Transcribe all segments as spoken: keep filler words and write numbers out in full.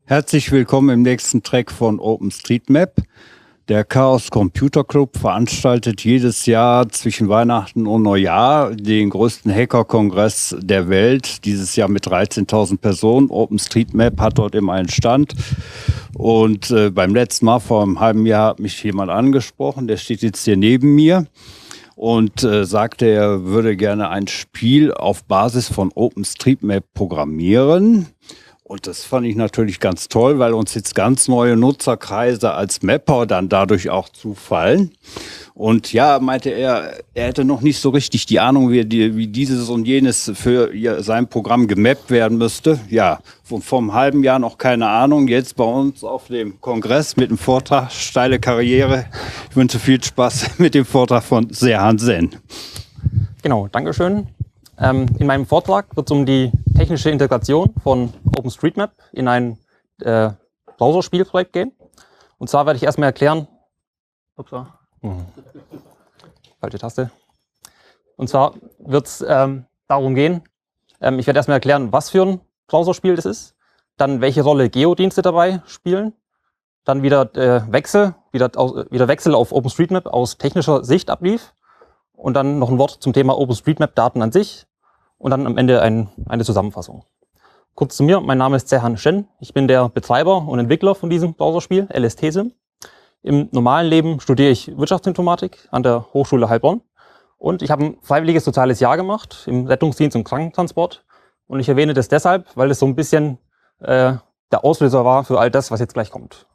Herzlich willkommen im nächsten Track von OpenStreetMap. Der Chaos Computer Club veranstaltet jedes Jahr zwischen Weihnachten und Neujahr den größten Hacker-Kongress der Welt. Dieses Jahr mit dreizehntausend Personen. OpenStreetMap hat dort immer einen Stand. Und äh, beim letzten Mal, vor einem halben Jahr, hat mich jemand angesprochen. Der steht jetzt hier neben mir und äh, sagte, er würde gerne ein Spiel auf Basis von OpenStreetMap programmieren. Und das fand ich natürlich ganz toll, weil uns jetzt ganz neue Nutzerkreise als Mapper dann dadurch auch zufallen. Und ja, meinte er, er hätte noch nicht so richtig die Ahnung, wie, die, wie dieses und jenes für sein Programm gemappt werden müsste. Ja, vom, vom halben Jahr noch keine Ahnung. Jetzt bei uns auf dem Kongress mit dem Vortrag Steile Karriere. Ich wünsche viel Spaß mit dem Vortrag von Serhan Sen. Genau, Dankeschön. Ähm, in meinem Vortrag wird es um die technische Integration von OpenStreetMap in ein äh, Browserspielprojekt gehen. Und zwar werde ich erstmal erklären, upsa, hm, falsche Taste. Und zwar wird es ähm, darum gehen, ähm, ich werde erstmal erklären, was für ein Browserspiel das ist, dann welche Rolle Geodienste dabei spielen, dann wieder äh, Wechsel, wieder, wieder Wechsel auf OpenStreetMap aus technischer Sicht ablief. Und dann noch ein Wort zum Thema OpenStreetMap-Daten an sich und dann am Ende ein, eine Zusammenfassung. Kurz zu mir, mein Name ist Serhan Sen, ich bin der Betreiber und Entwickler von diesem Browserspiel, L S T Sim. Im normalen Leben studiere ich Wirtschaftsinformatik an der Hochschule Heilbronn und ich habe ein freiwilliges soziales Jahr gemacht im Rettungsdienst und Krankentransport. Und ich erwähne das deshalb, weil es so ein bisschen äh, der Auslöser war für all das, was jetzt gleich kommt.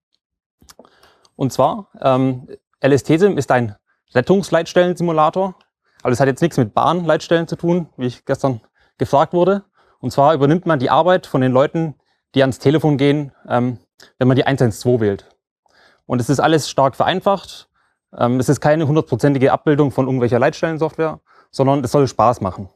Und zwar, ähm, L S T Sim ist ein Rettungsleitstellen-Simulator. Also es hat jetzt nichts mit Bahnleitstellen zu tun, wie ich gestern gefragt wurde. Und zwar übernimmt man die Arbeit von den Leuten, die ans Telefon gehen, ähm, wenn man die eins eins zwei wählt. Und es ist alles stark vereinfacht. Ähm, es ist keine hundertprozentige Abbildung von irgendwelcher Leitstellensoftware, sondern es soll Spaß machen.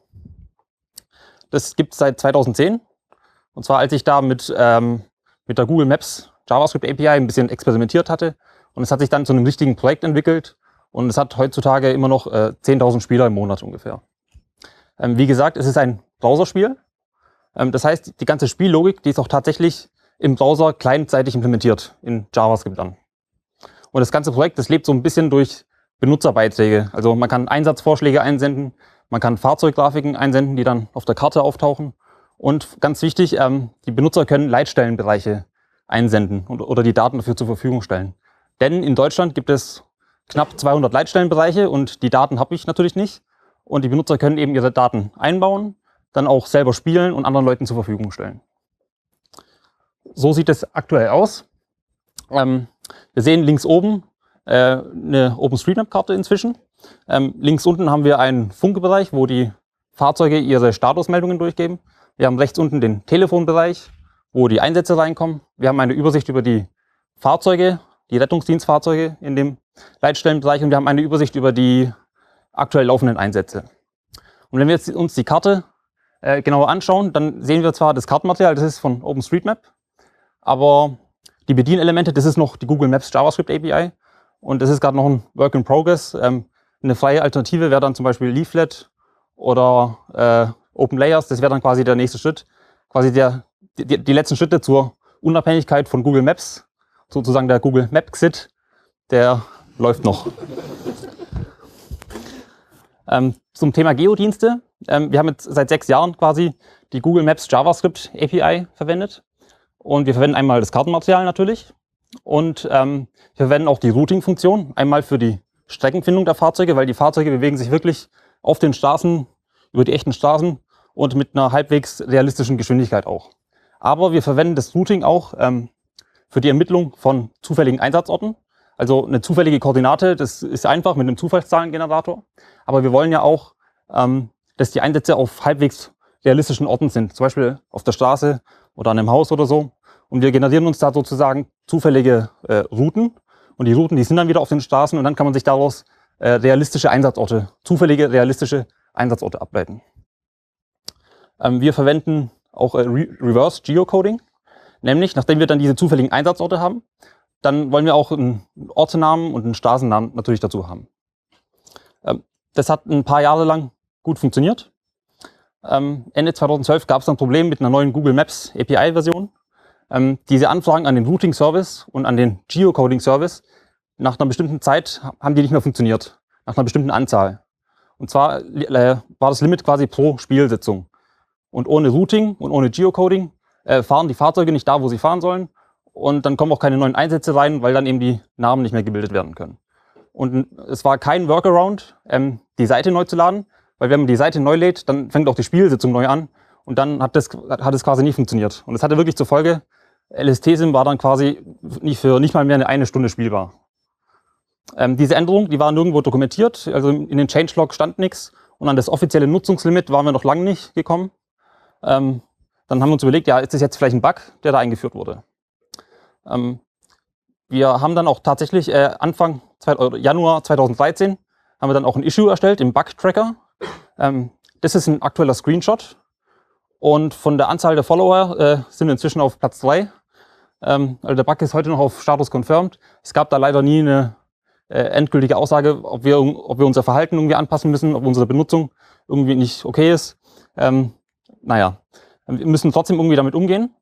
Das gibt es seit zweitausendzehn. Und zwar als ich da mit, ähm, mit der Google Maps JavaScript A P I ein bisschen experimentiert hatte. Und es hat sich dann zu einem richtigen Projekt entwickelt. Und es hat heutzutage immer noch äh, zehntausend Spieler im Monat ungefähr. Ähm, wie gesagt, es ist ein Browserspiel. Ähm, das heißt, die ganze Spiellogik, die ist auch tatsächlich im Browser clientseitig implementiert, in JavaScript dann. Und das ganze Projekt, das lebt so ein bisschen durch Benutzerbeiträge. Also man kann Einsatzvorschläge einsenden, man kann Fahrzeuggrafiken einsenden, die dann auf der Karte auftauchen. Und ganz wichtig, ähm, die Benutzer können Leitstellenbereiche einsenden und, oder die Daten dafür zur Verfügung stellen. Denn in Deutschland gibt es knapp zweihundert Leitstellenbereiche und die Daten habe ich natürlich nicht. Und die Benutzer können eben ihre Daten einbauen, dann auch selber spielen und anderen Leuten zur Verfügung stellen. So sieht es aktuell aus. Ähm, wir sehen links oben äh, eine OpenStreetMap-Karte inzwischen. Ähm, links unten haben wir einen Funkebereich, wo die Fahrzeuge ihre Statusmeldungen durchgeben. Wir haben rechts unten den Telefonbereich, wo die Einsätze reinkommen. Wir haben eine Übersicht über die Fahrzeuge, die Rettungsdienstfahrzeuge in dem Leitstellenbereich und wir haben eine Übersicht über die aktuell laufenden Einsätze. Und wenn wir jetzt uns die Karte äh, genauer anschauen, dann sehen wir zwar das Kartenmaterial, das ist von OpenStreetMap, aber die Bedienelemente, das ist noch die Google Maps JavaScript A P I und das ist gerade noch ein Work in Progress. Ähm, eine freie Alternative wäre dann zum Beispiel Leaflet oder äh, Open Layers, das wäre dann quasi der nächste Schritt, quasi der, die, die letzten Schritte zur Unabhängigkeit von Google Maps, sozusagen der Google Map Xit, der läuft noch. ähm, zum Thema Geodienste. Ähm, wir haben jetzt seit sechs Jahren quasi die Google Maps JavaScript A P I verwendet. Und wir verwenden einmal das Kartenmaterial natürlich. Und ähm, wir verwenden auch die Routing-Funktion. Einmal für die Streckenfindung der Fahrzeuge, weil die Fahrzeuge bewegen sich wirklich auf den Straßen, über die echten Straßen und mit einer halbwegs realistischen Geschwindigkeit auch. Aber wir verwenden das Routing auch ähm, für die Ermittlung von zufälligen Einsatzorten. Also eine zufällige Koordinate, das ist einfach mit einem Zufallszahlengenerator. Aber wir wollen ja auch, ähm, dass die Einsätze auf halbwegs realistischen Orten sind. Zum Beispiel auf der Straße oder an einem Haus oder so. Und wir generieren uns da sozusagen zufällige äh, Routen. Und die Routen, die sind dann wieder auf den Straßen. Und dann kann man sich daraus äh, realistische Einsatzorte, zufällige realistische Einsatzorte ableiten. Ähm, wir verwenden auch äh, Re Reverse Geocoding. Nämlich, nachdem wir dann diese zufälligen Einsatzorte haben, dann wollen wir auch einen Ortsnamen und einen Straßennamen natürlich dazu haben. Ähm, das hat ein paar Jahre lang gut funktioniert. Ähm, Ende zweitausendzwölf gab es ein Problem mit einer neuen Google Maps A P I-Version. Ähm, diese Anfragen an den Routing-Service und an den Geocoding-Service, nach einer bestimmten Zeit haben die nicht mehr funktioniert, nach einer bestimmten Anzahl. Und zwar äh, war das Limit quasi pro Spielsitzung. Und ohne Routing und ohne Geocoding äh, fahren die Fahrzeuge nicht da, wo sie fahren sollen. Und dann kommen auch keine neuen Einsätze rein, weil dann eben die Namen nicht mehr gebildet werden können. Und es war kein Workaround, ähm, die Seite neu zu laden, weil wenn man die Seite neu lädt, dann fängt auch die Spielsitzung neu an. Und dann hat das, hat es quasi nie funktioniert. Und es hatte wirklich zur Folge, L S T-Sim war dann quasi nicht für nicht mal mehr eine, eine Stunde spielbar. Ähm, diese Änderung, die war nirgendwo dokumentiert, also in den Changelog stand nichts und an das offizielle Nutzungslimit waren wir noch lange nicht gekommen. Ähm, dann haben wir uns überlegt, ja, ist das jetzt vielleicht ein Bug, der da eingeführt wurde? Ähm, wir haben dann auch tatsächlich äh, Anfang Januar zweitausenddreizehn haben wir dann auch ein Issue erstellt im Bug-Tracker. Ähm, das ist ein aktueller Screenshot und von der Anzahl der Follower äh, sind wir inzwischen auf Platz drei. Ähm, also der Bug ist heute noch auf Status confirmed. Es gab da leider nie eine Äh, endgültige Aussage, ob wir, ob wir unser Verhalten irgendwie anpassen müssen, ob unsere Benutzung irgendwie nicht okay ist. Ähm, naja, wir müssen trotzdem irgendwie damit umgehen.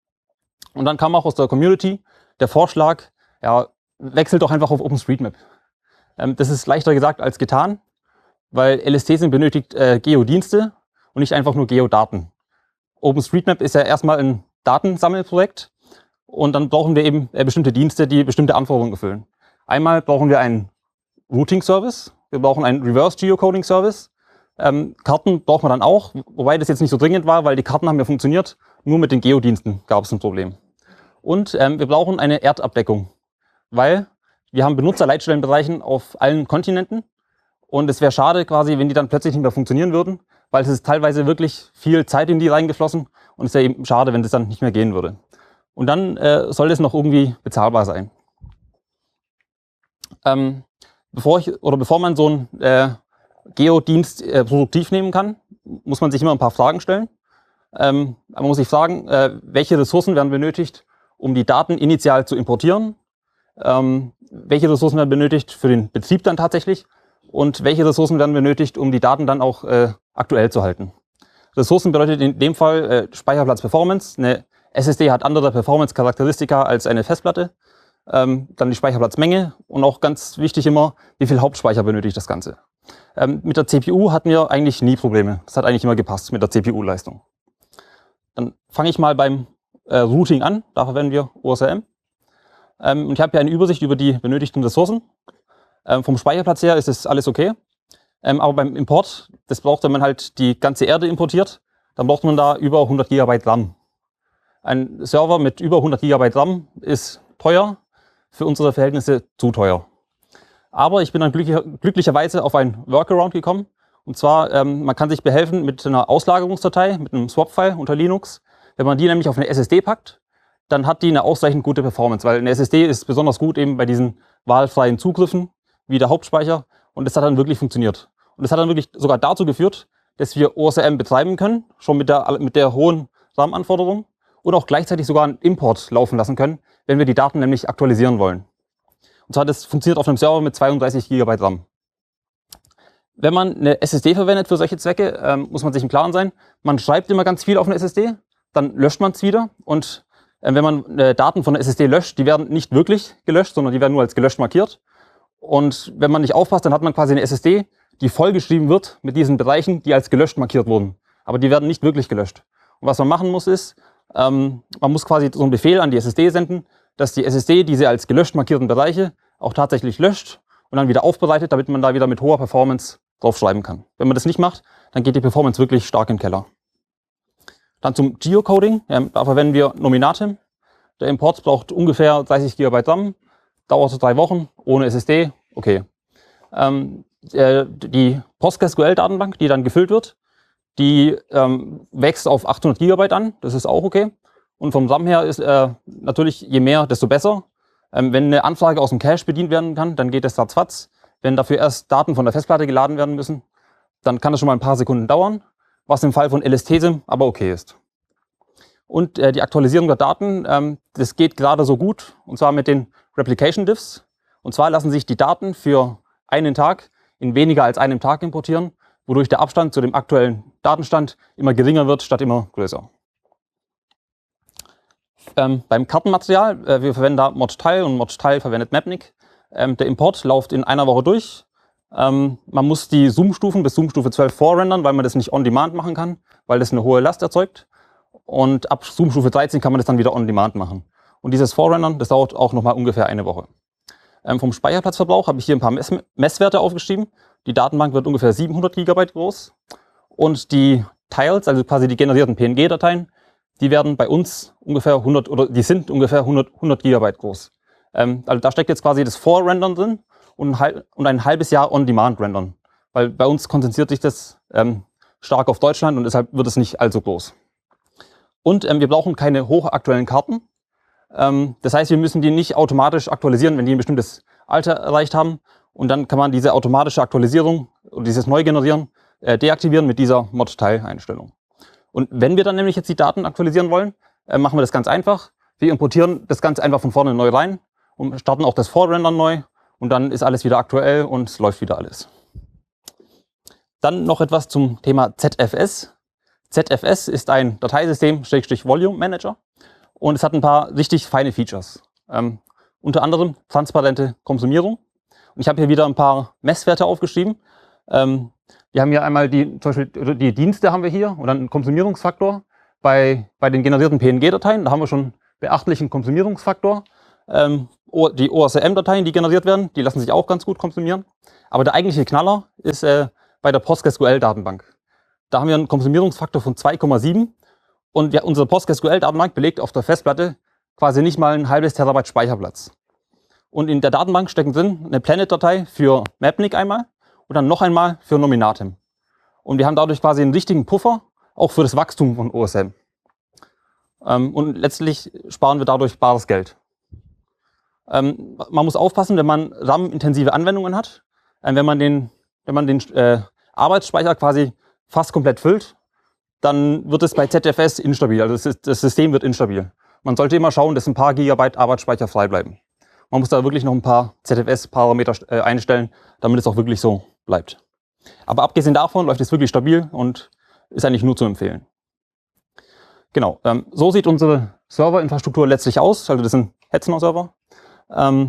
Und dann kam auch aus der Community der Vorschlag, ja, wechselt doch einfach auf OpenStreetMap. Ähm, das ist leichter gesagt als getan, weil L S T-Sim benötigt äh, Geodienste und nicht einfach nur Geodaten. OpenStreetMap ist ja erstmal ein Datensammelprojekt und dann brauchen wir eben äh, bestimmte Dienste, die bestimmte Anforderungen erfüllen. Einmal brauchen wir einen Routing-Service, wir brauchen einen Reverse-Geocoding-Service. Ähm, Karten braucht man dann auch, wobei das jetzt nicht so dringend war, weil die Karten haben ja funktioniert. Nur mit den Geodiensten gab es ein Problem. Und ähm, wir brauchen eine Erdabdeckung, weil wir haben Benutzerleitstellenbereichen auf allen Kontinenten. Und es wäre schade quasi, wenn die dann plötzlich nicht mehr funktionieren würden, weil es ist teilweise wirklich viel Zeit in die reingeflossen. Und es wäre eben schade, wenn das dann nicht mehr gehen würde. Und dann äh, soll das noch irgendwie bezahlbar sein. Ähm, bevor ich oder bevor man so einen äh, Geodienst äh, produktiv nehmen kann, muss man sich immer ein paar Fragen stellen. Ähm, man muss sich fragen, äh, welche Ressourcen werden benötigt, um die Daten initial zu importieren, ähm, welche Ressourcen werden benötigt für den Betrieb dann tatsächlich und welche Ressourcen werden benötigt, um die Daten dann auch äh, aktuell zu halten. Ressourcen bedeutet in dem Fall äh, Speicherplatz-Performance. Eine S S D hat andere Performance-Charakteristika als eine Festplatte. Ähm, dann die Speicherplatzmenge und auch ganz wichtig immer, wie viel Hauptspeicher benötigt das Ganze. Ähm, mit der C P U hatten wir eigentlich nie Probleme. Das hat eigentlich immer gepasst mit der C P U-Leistung. Dann fange ich mal beim äh, Routing an. Da verwenden wir O S R M. Ähm, und ich habe hier eine Übersicht über die benötigten Ressourcen. Ähm, vom Speicherplatz her ist das alles okay. Ähm, aber beim Import, das braucht, wenn man halt die ganze Erde importiert, dann braucht man da über hundert Gigabyte RAM. Ein Server mit über hundert Gigabyte RAM ist teuer. Für unsere Verhältnisse zu teuer. Aber ich bin dann glücklicher, glücklicherweise auf ein Workaround gekommen. Und zwar, ähm, man kann sich behelfen mit einer Auslagerungsdatei, mit einem Swap-File unter Linux. Wenn man die nämlich auf eine S S D packt, dann hat die eine ausreichend gute Performance, weil eine S S D ist besonders gut eben bei diesen wahlfreien Zugriffen, wie der Hauptspeicher. Und das hat dann wirklich funktioniert. Und das hat dann wirklich sogar dazu geführt, dass wir O S R M betreiben können, schon mit der, mit der hohen RAM-Anforderung. Und auch gleichzeitig sogar einen Import laufen lassen können, wenn wir die Daten nämlich aktualisieren wollen. Und zwar, das funktioniert auf einem Server mit zweiunddreißig Gigabyte RAM. Wenn man eine S S D verwendet für solche Zwecke, ähm, muss man sich im Klaren sein, man schreibt immer ganz viel auf eine S S D, dann löscht man es wieder und äh, wenn man äh, Daten von der S S D löscht, die werden nicht wirklich gelöscht, sondern die werden nur als gelöscht markiert. Und wenn man nicht aufpasst, dann hat man quasi eine S S D, die vollgeschrieben wird mit diesen Bereichen, die als gelöscht markiert wurden. Aber die werden nicht wirklich gelöscht. Und was man machen muss ist, Ähm, man muss quasi so einen Befehl an die S S D senden, dass die S S D diese als gelöscht markierten Bereiche auch tatsächlich löscht und dann wieder aufbereitet, damit man da wieder mit hoher Performance draufschreiben kann. Wenn man das nicht macht, dann geht die Performance wirklich stark in den Keller. Dann zum Geocoding. Ja, da verwenden wir Nominatim. Der Import braucht ungefähr dreißig Gigabyte RAM, dauert so drei Wochen, ohne S S D, okay. Ähm, äh, die PostgreSQL-Datenbank, die dann gefüllt wird, die ähm, wächst auf achthundert Gigabyte an, das ist auch okay. Und vom RAM her ist äh, natürlich, je mehr, desto besser. Ähm, wenn eine Anfrage aus dem Cache bedient werden kann, dann geht das ratzfatz. Wenn dafür erst Daten von der Festplatte geladen werden müssen, dann kann das schon mal ein paar Sekunden dauern, was im Fall von L S T-Sim aber okay ist. Und äh, die Aktualisierung der Daten, ähm, das geht gerade so gut, und zwar mit den Replication Diffs. Und zwar lassen sich die Daten für einen Tag in weniger als einem Tag importieren, wodurch der Abstand zu dem aktuellen Datenstand immer geringer wird, statt immer größer. Ähm, beim Kartenmaterial, äh, wir verwenden da Mod-Tile und Mod-Tile verwendet Mapnik. Ähm, der Import läuft in einer Woche durch. Ähm, man muss die Zoom-Stufen bis Zoom-Stufe zwölf vorrendern, weil man das nicht on-demand machen kann, weil das eine hohe Last erzeugt. Und ab Zoom-Stufe dreizehn kann man das dann wieder on-demand machen. Und dieses Vorrendern, das dauert auch nochmal ungefähr eine Woche. Ähm, vom Speicherplatzverbrauch habe ich hier ein paar Mess Messwerte aufgeschrieben. Die Datenbank wird ungefähr siebenhundert Gigabyte groß. Und die Tiles, also quasi die generierten P N G-Dateien, die werden bei uns ungefähr hundert oder die sind ungefähr hundert, hundert Gigabyte groß. Ähm, also da steckt jetzt quasi das Vorrendern drin und ein, halb, und ein halbes Jahr On-Demand-Rendern. Weil bei uns konzentriert sich das ähm, stark auf Deutschland und deshalb wird es nicht allzu groß. Und ähm, wir brauchen keine hochaktuellen Karten. Ähm, das heißt, wir müssen die nicht automatisch aktualisieren, wenn die ein bestimmtes Alter erreicht haben. Und dann kann man diese automatische Aktualisierung oder dieses Neugenerieren äh, deaktivieren mit dieser Mod-Tile-Einstellung. Und wenn wir dann nämlich jetzt die Daten aktualisieren wollen, äh, machen wir das ganz einfach. Wir importieren das Ganze einfach von vorne neu rein und starten auch das Vorrendern neu. Und dann ist alles wieder aktuell und es läuft wieder alles. Dann noch etwas zum Thema Z F S. Z F S ist ein Dateisystem-Volume Manager und es hat ein paar richtig feine Features. Ähm, unter anderem transparente Konsumierung. Und ich habe hier wieder ein paar Messwerte aufgeschrieben. Ähm, wir haben hier einmal die, zum Beispiel die Dienste haben wir hier und dann einen Konsumierungsfaktor. Bei, bei den generierten P N G-Dateien, da haben wir schon beachtlichen Konsumierungsfaktor. Ähm, die O S M-Dateien, die generiert werden, die lassen sich auch ganz gut konsumieren. Aber der eigentliche Knaller ist äh, bei der PostgreSQL-Datenbank. Da haben wir einen Konsumierungsfaktor von zwei Komma sieben und ja, unsere PostgreSQL-Datenbank belegt auf der Festplatte quasi nicht mal ein halbes Terabyte Speicherplatz. Und in der Datenbank stecken drin eine Planet-Datei für Mapnik einmal und dann noch einmal für Nominatim. Und wir haben dadurch quasi einen richtigen Puffer, auch für das Wachstum von O S M. Ähm, und letztlich sparen wir dadurch bares Geld. Ähm, man muss aufpassen, wenn man RAM-intensive Anwendungen hat, äh, wenn man den, wenn man den äh, Arbeitsspeicher quasi fast komplett füllt, dann wird es bei Z F S instabil, also das, ist, das System wird instabil. Man sollte immer schauen, dass ein paar Gigabyte Arbeitsspeicher frei bleiben. Man muss da wirklich noch ein paar Z F S-Parameter äh, einstellen, damit es auch wirklich so bleibt. Aber abgesehen davon läuft es wirklich stabil und ist eigentlich nur zu empfehlen. Genau, ähm, so sieht unsere Serverinfrastruktur letztlich aus, also das sind Hetzner-Server. Ähm,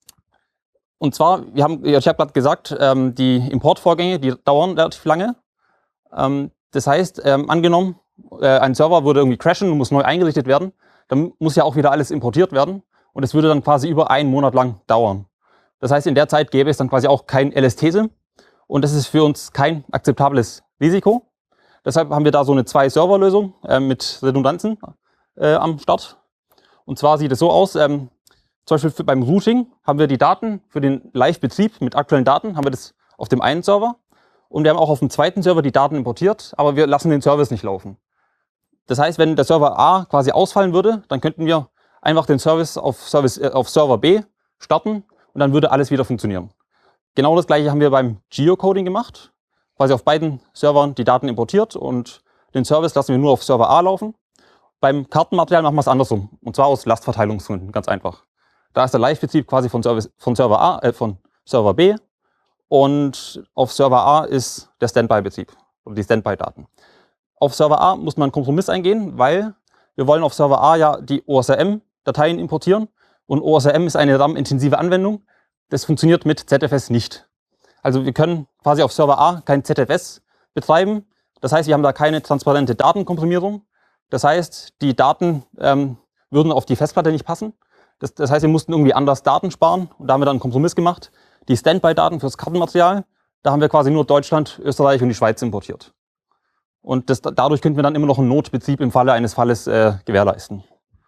und zwar, wir haben, ich habe gerade gesagt, ähm, die Importvorgänge, die dauern relativ lange. Ähm, das heißt, ähm, angenommen, äh, ein Server würde irgendwie crashen und muss neu eingerichtet werden, dann muss ja auch wieder alles importiert werden und es würde dann quasi über einen Monat lang dauern. Das heißt, in der Zeit gäbe es dann quasi auch kein L S T-SIM und das ist für uns kein akzeptables Risiko. Deshalb haben wir da so eine Zwei-Server-Lösung äh, mit Redundanzen äh, am Start. Und zwar sieht es so aus, ähm, zum Beispiel für, beim Routing haben wir die Daten für den Live-Betrieb mit aktuellen Daten, haben wir das auf dem einen Server. Und wir haben auch auf dem zweiten Server die Daten importiert, aber wir lassen den Service nicht laufen. Das heißt, wenn der Server A quasi ausfallen würde, dann könnten wir einfach den Service auf, Service, äh, auf Server B starten und dann würde alles wieder funktionieren. Genau das gleiche haben wir beim Geocoding gemacht. Quasi auf beiden Servern die Daten importiert und den Service lassen wir nur auf Server A laufen. Beim Kartenmaterial machen wir es andersrum. Und zwar aus Lastverteilungsgründen, ganz einfach. Da ist der Live-Betrieb quasi von, Service, von, Server A, äh, von Server B und auf Server A ist der Standby-Betrieb oder die Standby-Daten. Auf Server A muss man einen Kompromiss eingehen, weil wir wollen auf Server A ja die O S R M-Dateien importieren und O S R M ist eine RAM-intensive Anwendung. Das funktioniert mit Z F S nicht. Also wir können quasi auf Server A kein Z F S betreiben. Das heißt, wir haben da keine transparente Datenkomprimierung. Das heißt, die Daten ähm, würden auf die Festplatte nicht passen. Das, das heißt, wir mussten irgendwie anders Daten sparen und da haben wir dann einen Kompromiss gemacht. Die Standby-Daten fürs Kartenmaterial, da haben wir quasi nur Deutschland, Österreich und die Schweiz importiert. Und das, dadurch könnten wir dann immer noch einen Notbetrieb im Falle eines Falles äh, gewährleisten.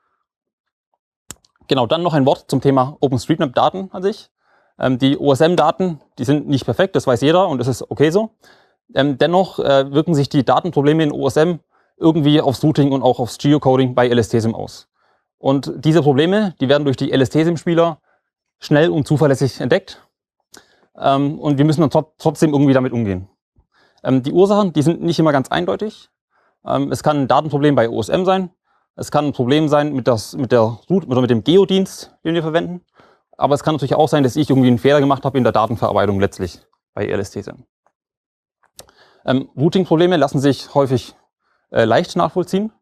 Genau, dann noch ein Wort zum Thema OpenStreetMap-Daten an sich. Ähm, die O S M-Daten, die sind nicht perfekt, das weiß jeder und das ist okay so. Ähm, dennoch äh, wirken sich die Datenprobleme in O S M irgendwie aufs Routing und auch aufs Geocoding bei L S T-SIM aus. Und diese Probleme, die werden durch die L S T-SIM-Spieler schnell und zuverlässig entdeckt. Ähm, und wir müssen dann tr trotzdem irgendwie damit umgehen. Ähm, die Ursachen, die sind nicht immer ganz eindeutig. Ähm, es kann ein Datenproblem bei O S M sein. Es kann ein Problem sein mit, das, mit, der Route oder mit dem Geodienst, den wir verwenden. Aber es kann natürlich auch sein, dass ich irgendwie einen Fehler gemacht habe in der Datenverarbeitung letztlich bei L S T-SIM. Ähm, Routing-Probleme lassen sich häufig äh, leicht nachvollziehen.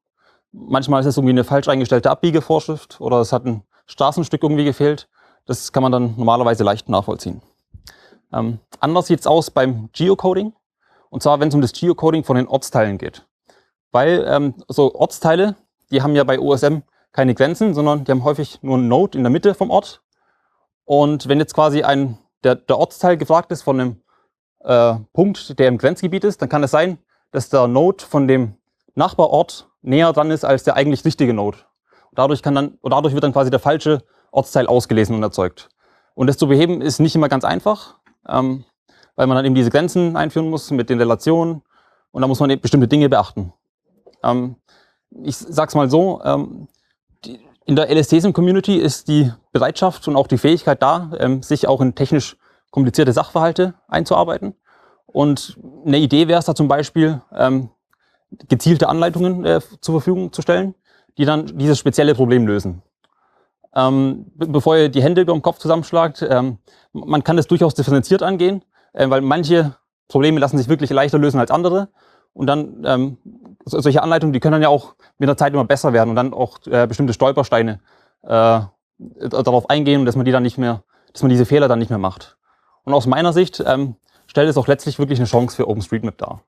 Manchmal ist es irgendwie eine falsch eingestellte Abbiegevorschrift oder es hat ein Straßenstück irgendwie gefehlt. Das kann man dann normalerweise leicht nachvollziehen. Ähm, anders sieht es aus beim Geocoding. Und zwar, wenn es um das Geocoding von den Ortsteilen geht. Weil ähm, so Ortsteile, die haben ja bei O S M keine Grenzen, sondern die haben häufig nur einen Node in der Mitte vom Ort. Und wenn jetzt quasi ein, der, der Ortsteil gefragt ist von einem äh, Punkt, der im Grenzgebiet ist, dann kann es sein, dass der Node von dem Nachbarort näher dran ist als der eigentlich richtige Node. Dadurch, kann dann, oder dadurch wird dann quasi der falsche Ortsteil ausgelesen und erzeugt. Und das zu beheben ist nicht immer ganz einfach, ähm, weil man dann eben diese Grenzen einführen muss mit den Relationen und da muss man eben bestimmte Dinge beachten. Ähm, ich sag's mal so, ähm, die, in der L S T S I M-Community ist die Bereitschaft und auch die Fähigkeit da, ähm, sich auch in technisch komplizierte Sachverhalte einzuarbeiten. Und eine Idee wäre es da zum Beispiel, ähm, gezielte Anleitungen äh, zur Verfügung zu stellen, die dann dieses spezielle Problem lösen. Ähm, be bevor ihr die Hände über dem Kopf zusammenschlagt, ähm, man kann das durchaus differenziert angehen, äh, weil manche Probleme lassen sich wirklich leichter lösen als andere. Und dann ähm, so, solche Anleitungen, die können dann ja auch mit der Zeit immer besser werden und dann auch äh, bestimmte Stolpersteine äh, darauf eingehen, dass man die dann nicht mehr, dass man diese Fehler dann nicht mehr macht. Und aus meiner Sicht ähm, stellt es auch letztlich wirklich eine Chance für OpenStreetMap dar.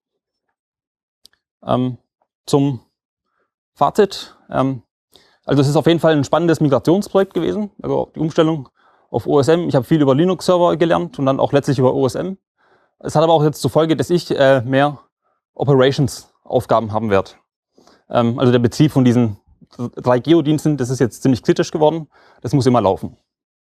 Ähm, zum Fazit. Ähm, also es ist auf jeden Fall ein spannendes Migrationsprojekt gewesen, also die Umstellung auf O S M. Ich habe viel über Linux-Server gelernt und dann auch letztlich über O S M. Es hat aber auch jetzt zur Folge, dass ich äh, mehr Operations-Aufgaben haben werde. Ähm, also der Betrieb von diesen drei Geodiensten, das ist jetzt ziemlich kritisch geworden. Das muss immer laufen.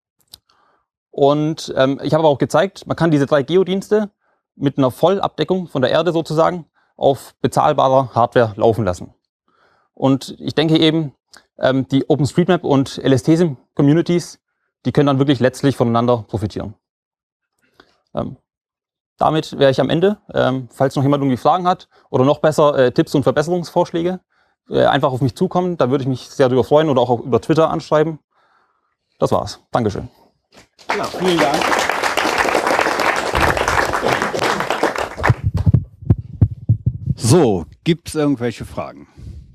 Und ähm, ich habe aber auch gezeigt, man kann diese drei Geodienste mit einer Vollabdeckung von der Erde sozusagen auf bezahlbarer Hardware laufen lassen. Und ich denke eben, ähm, die OpenStreetMap und L S T S I M-Communities, die können dann wirklich letztlich voneinander profitieren. Ähm, damit wäre ich am Ende. Ähm, falls noch jemand irgendwie Fragen hat oder noch besser äh, Tipps und Verbesserungsvorschläge, äh, einfach auf mich zukommen. Da würde ich mich sehr darüber freuen oder auch über Twitter anschreiben. Das war's. Dankeschön. Ja, vielen Dank. So, gibt es irgendwelche Fragen?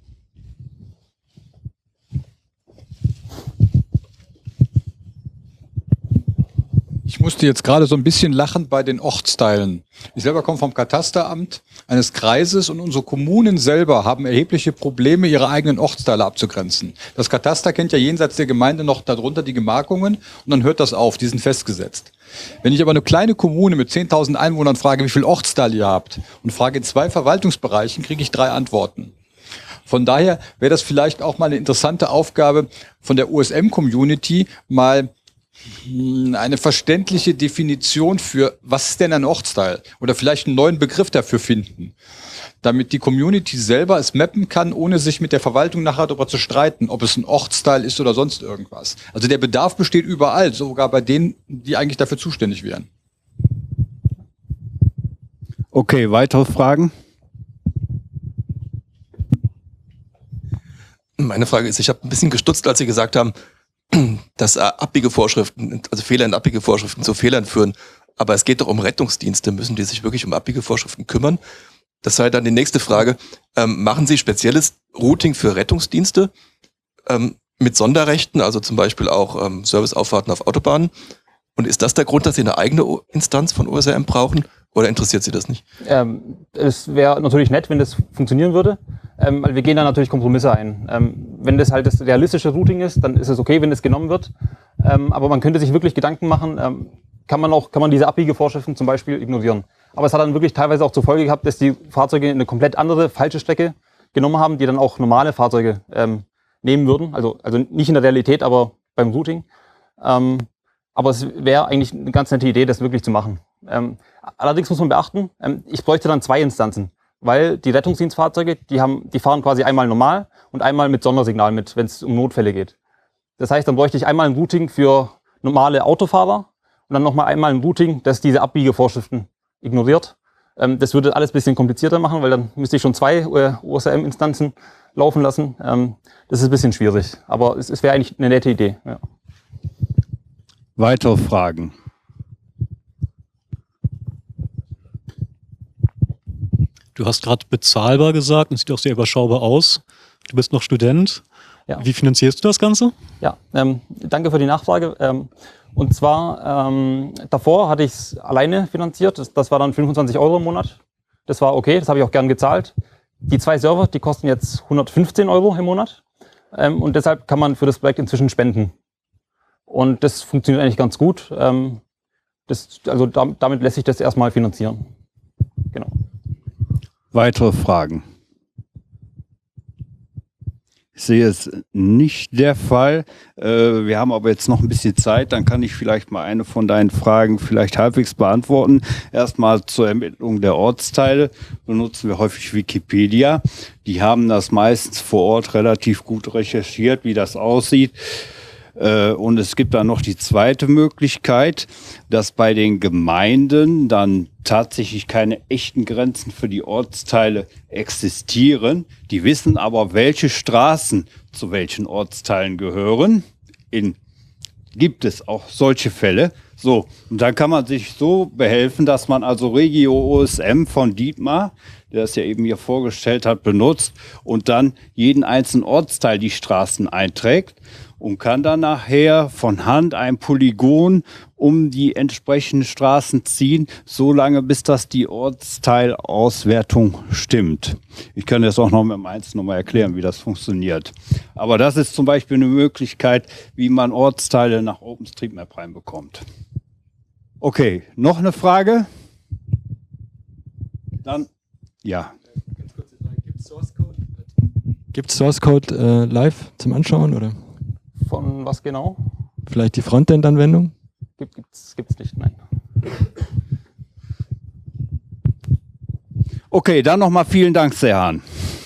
Ich musste jetzt gerade so ein bisschen lachen bei den Ortsteilen. Ich selber komme vom Katasteramt eines Kreises und unsere Kommunen selber haben erhebliche Probleme, ihre eigenen Ortsteile abzugrenzen. Das Kataster kennt ja jenseits der Gemeinde noch darunter die Gemarkungen und dann hört das auf, die sind festgesetzt. Wenn ich aber eine kleine Kommune mit zehntausend Einwohnern frage, wie viele Ortsteile ihr habt und frage in zwei Verwaltungsbereichen, kriege ich drei Antworten. Von daher wäre das vielleicht auch mal eine interessante Aufgabe von der O S M-Community, mal eine verständliche Definition für, was ist denn ein Ortsteil? Oder vielleicht einen neuen Begriff dafür finden, damit die Community selber es mappen kann, ohne sich mit der Verwaltung nachher darüber zu streiten, ob es ein Ortsteil ist oder sonst irgendwas. Also der Bedarf besteht überall, sogar bei denen, die eigentlich dafür zuständig wären. Okay, weitere Fragen? Meine Frage ist, ich habe ein bisschen gestutzt, als Sie gesagt haben, dass Abbiegevorschriften, also Fehler in Abbiegevorschriften zu Fehlern führen. Aber es geht doch um Rettungsdienste. Müssen die sich wirklich um Abbiegevorschriften kümmern? Das sei dann die nächste Frage. Ähm, machen Sie spezielles Routing für Rettungsdienste ähm, mit Sonderrechten, also zum Beispiel auch ähm, Serviceauffahrten auf Autobahnen? Und ist das der Grund, dass Sie eine eigene Instanz von O S M brauchen? Oder interessiert Sie das nicht? Ähm, es wäre natürlich nett, wenn das funktionieren würde. Ähm, weil wir gehen da natürlich Kompromisse ein. Ähm, wenn das halt das realistische Routing ist, dann ist es okay, wenn das genommen wird. Ähm, aber man könnte sich wirklich Gedanken machen, ähm, kann man auch, kann man diese Abbiegevorschriften zum Beispiel ignorieren. Aber es hat dann wirklich teilweise auch zur Folge gehabt, dass die Fahrzeuge eine komplett andere, falsche Strecke genommen haben, die dann auch normale Fahrzeuge ähm, nehmen würden. Also, also nicht in der Realität, aber beim Routing. Ähm, aber es wäre eigentlich eine ganz nette Idee, das wirklich zu machen. Ähm, allerdings muss man beachten, ähm, ich bräuchte dann zwei Instanzen. Weil die Rettungsdienstfahrzeuge, die haben, die fahren quasi einmal normal und einmal mit Sondersignal mit, wenn es um Notfälle geht. Das heißt, dann bräuchte ich einmal ein Routing für normale Autofahrer und dann nochmal einmal ein Routing, das diese Abbiegevorschriften ignoriert. Ähm, das würde alles ein bisschen komplizierter machen, weil dann müsste ich schon zwei äh, O S M-Instanzen laufen lassen. Ähm, das ist ein bisschen schwierig, aber es, es wäre eigentlich eine nette Idee. Ja. Weitere Fragen? Du hast gerade bezahlbar gesagt und sieht auch sehr überschaubar aus. du bist noch Student. Ja. Wie finanzierst du das Ganze? Ja, ähm, danke für die Nachfrage. Ähm, und zwar, ähm, davor hatte ich es alleine finanziert. Das, das war dann fünfundzwanzig Euro im Monat. Das war okay, das habe ich auch gern gezahlt. Die zwei Server, die kosten jetzt hundertfünfzehn Euro im Monat. Ähm, und deshalb kann man für das Projekt inzwischen spenden. Und das funktioniert eigentlich ganz gut. Ähm, das, also da, damit lässt sich das erstmal finanzieren. Genau. Weitere Fragen? Ich sehe es nicht der Fall. Äh, wir haben aber jetzt noch ein bisschen Zeit, dann kann ich vielleicht mal eine von deinen Fragen vielleicht halbwegs beantworten. Erstmal zur Ermittlung der Ortsteile benutzen wir häufig Wikipedia. Die haben das meistens vor Ort relativ gut recherchiert, wie das aussieht. Und es gibt dann noch die zweite Möglichkeit, dass bei den Gemeinden dann tatsächlich keine echten Grenzen für die Ortsteile existieren. Die wissen aber, welche Straßen zu welchen Ortsteilen gehören. In, gibt es auch solche Fälle. So, und dann kann man sich so behelfen, dass man also Regio O S M von Dietmar, der es ja eben hier vorgestellt hat, benutzt und dann jeden einzelnen Ortsteil die Straßen einträgt. Und kann dann nachher von Hand ein Polygon um die entsprechenden Straßen ziehen, solange bis das die Ortsteilauswertung stimmt. Ich kann das auch noch mit dem Einzelnen nochmal erklären, wie das funktioniert. Aber das ist zum Beispiel eine Möglichkeit, wie man Ortsteile nach OpenStreetMap reinbekommt. Okay, noch eine Frage? Dann, ja. Gibt es Source Code äh, live zum Anschauen, oder? Von was genau? Vielleicht die Frontend-Anwendung? Gibt es gibt's nicht, nein. Okay, dann nochmal vielen Dank, Serhan.